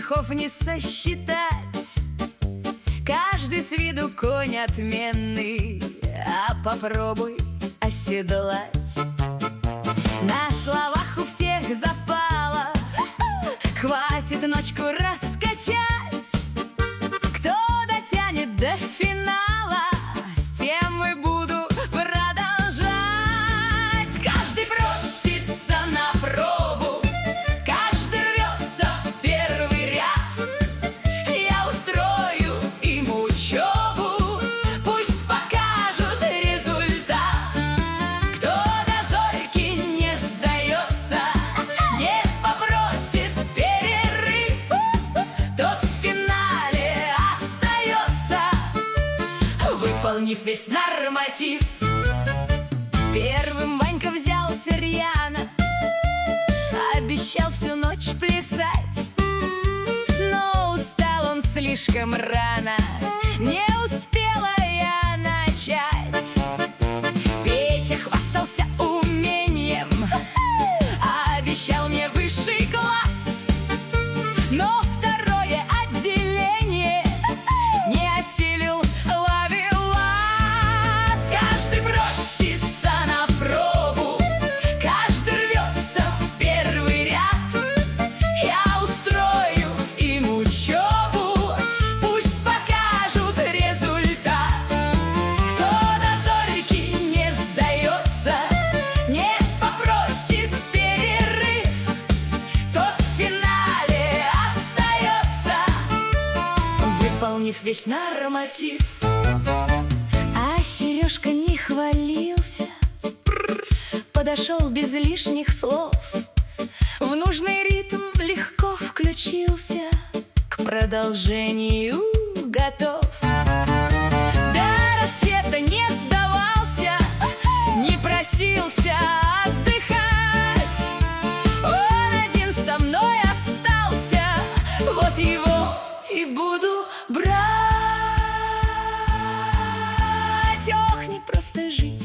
стихов не сосчитать. Каждый с виду конь отменный, а попробуй оседлать. На словах у всех запала, хватит ночку раскачать. Кто дотянет до финала, с тем и буду продолжать. Каждый просится на пробу, каждый рвется в первый ряд. Я устрою им учебу, пусть покажут результат. Кто до зорьки не сдается, не попросит перерыв, тот в финале остается, выполнив весь норматив. Первым Ванька взялся рьяно, обещал всю ночь плясать. Но устал он слишком рано, не успела я начать. Петя хвастался умением, обещал мне высший класс. Но второе отделение не осилил ловелас. Каждый просится на пробу, каждый рвется в первый ряд. Я устрою им учебу, пусть покажут результат. Кто до зорьки не сдается, не попросит перерыв, тот в финале остается, выполнив весь норматив. А Сережка не хвалился, подошел без лишних слов, в нужный ритм легко включился, к продолжению готов. До рассвета не сдавался, не просился отдыхать. Он один со мной остался, вот его и буду брать. Ох, не просто жить